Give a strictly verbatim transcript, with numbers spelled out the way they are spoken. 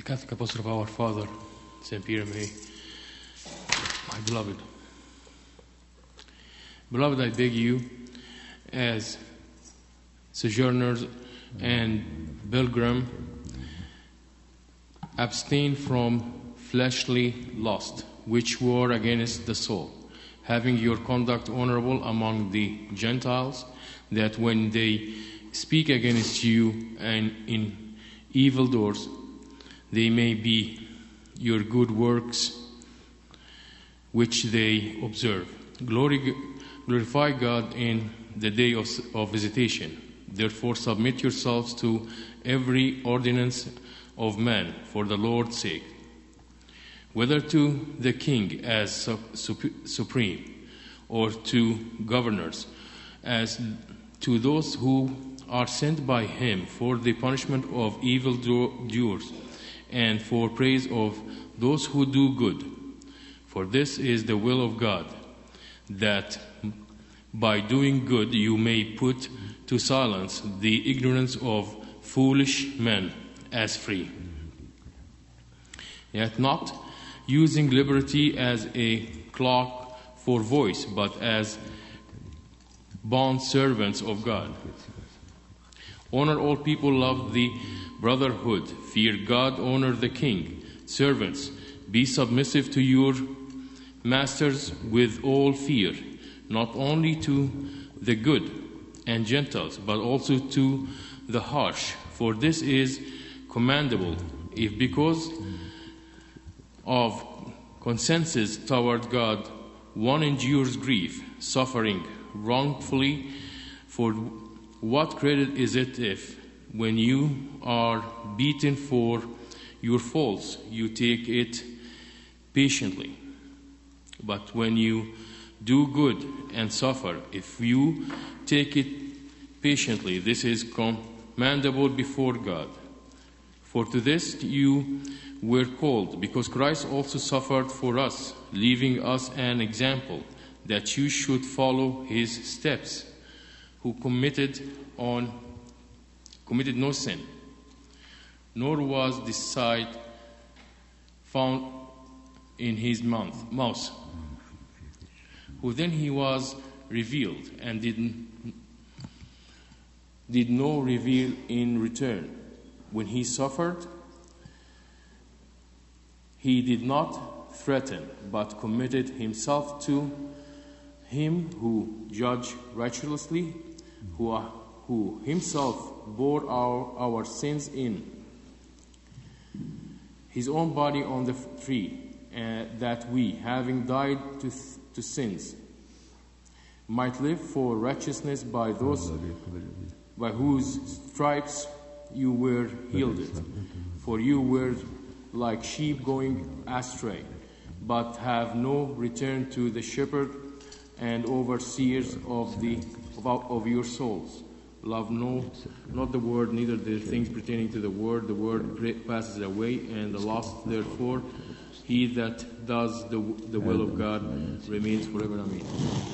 The Catholic Apostle of our Father, Saint Peter May, my beloved. Beloved, I beg you, as sojourners and pilgrim, abstain from fleshly lust, which war against the soul, having your conduct honorable among the Gentiles, that when they speak against you and in evil doors, they may be your good works which they observe. Glory, glorify God in the day of, of visitation. Therefore submit yourselves to every ordinance of man for the Lord's sake, whether to the king as su- sup- supreme, or to governors, as to those who are sent by him for the punishment of evil doers, and for praise of those who do good. For this is the will of God, that by doing good you may put to silence the ignorance of foolish men as free, yet not using liberty as a cloak for voice, but as bond servants of God. Honor all people, love the brotherhood, fear God, honor the king. Servants, be submissive to your masters with all fear, not only to the good and Gentiles, but also to the harsh. For this is commendable, if because of consensus toward God, one endures grief, suffering wrongfully. For what credit is it if, when you are beaten for your faults, you take it patiently? But when you do good and suffer, if you take it patiently, this is commendable before God. For to this you were called, because Christ also suffered for us, leaving us an example, that you should follow his steps, who committed on committed no sin, nor was deceit found in his mouth, mouth, who then he was revealed and did, did no reveal in return. When he suffered, he did not threaten, but committed himself to him who judged righteously, who, who himself bore our, our sins in his own body on the tree, uh, that we, having died to, th- to sins, might live for righteousness, by those by whose stripes you were healed. For you were like sheep going astray, but have no return to the shepherd and overseers of the of, of your souls. Love no, not the word, neither the things pertaining to the word. The word passes away, and the lost, therefore, he that does the, the will of God remains forever. Amen.